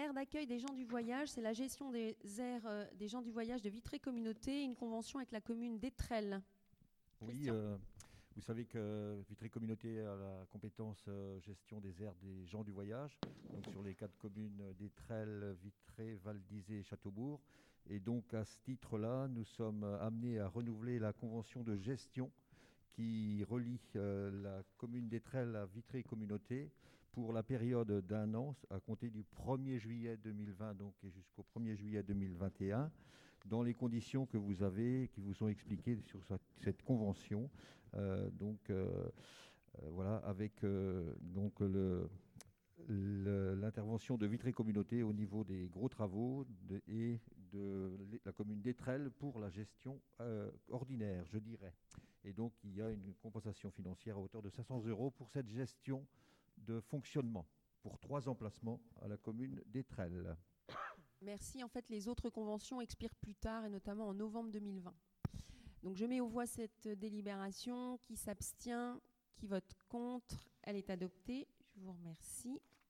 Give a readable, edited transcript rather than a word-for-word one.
aires d'accueil des gens du voyage, c'est la gestion des aires des gens du voyage de Vitré Communauté, une convention avec la commune d'Étrelles. Oui, Christian. vous savez que Vitré Communauté a la compétence gestion des aires des gens du voyage, donc sur les 4 communes d'Étrelles, Vitré, Val d'Isée et Châteaubourg. Et donc à ce titre-là, nous sommes amenés à renouveler la convention de gestion qui relie la commune d'Étrelles à Vitré Communauté pour la période d'un an, à compter du 1er juillet 2020 donc, et jusqu'au 1er juillet 2021, dans les conditions que vous avez, qui vous sont expliquées sur cette convention. Voilà, avec donc l'intervention de Vitré Communauté au niveau des gros travaux et de la commune d'Étrelles pour la gestion ordinaire, je dirais. Et donc, il y a une compensation financière à hauteur de 500 € pour cette gestion de fonctionnement pour 3 emplacements à la commune d'Étrelles. Merci. En fait, les autres conventions expirent plus tard, et notamment en novembre 2020. Donc, je mets aux voix cette délibération. Qui s'abstient? Qui vote contre? Elle est adoptée. Je vous remercie.